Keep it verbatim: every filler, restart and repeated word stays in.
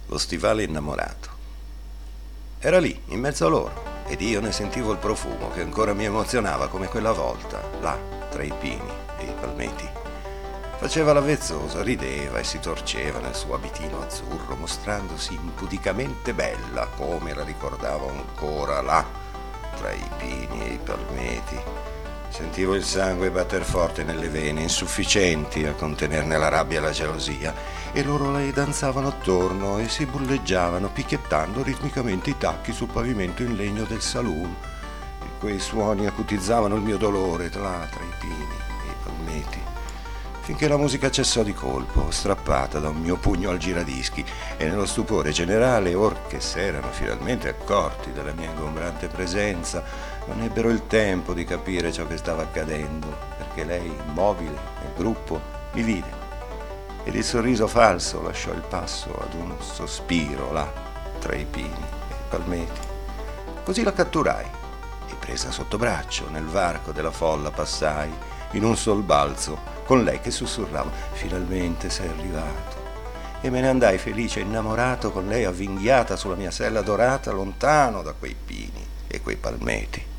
lo stivale innamorato. Era lì, in mezzo a loro, ed io ne sentivo il profumo che ancora mi emozionava come quella volta, là, tra i pini e i palmeti. Faceva la vezzosa, rideva e si torceva nel suo abitino azzurro, mostrandosi impudicamente bella, come la ricordavo ancora là, tra i pini e i palmeti. Sentivo il sangue batter forte nelle vene, insufficienti a contenerne la rabbia e la gelosia, e loro le danzavano attorno e si bulleggiavano, picchiettando ritmicamente i tacchi sul pavimento in legno del saloon. E quei suoni acutizzavano il mio dolore là tra i pini e i palmeti, finché la musica cessò di colpo, strappata da un mio pugno al giradischi, e nello stupore generale, or che s'erano finalmente accorti della mia ingombrante presenza, non ebbero il tempo di capire ciò che stava accadendo, perché lei, immobile nel gruppo, mi vide, ed il sorriso falso lasciò il passo ad un sospiro là, tra i pini e i palmeti. Così la catturai, e presa sotto braccio, nel varco della folla passai, in un sol balzo, con lei che sussurrava: finalmente sei arrivato. E me ne andai felice e innamorato, con lei avvinghiata sulla mia sella dorata, lontano da quei pini e quei palmeti.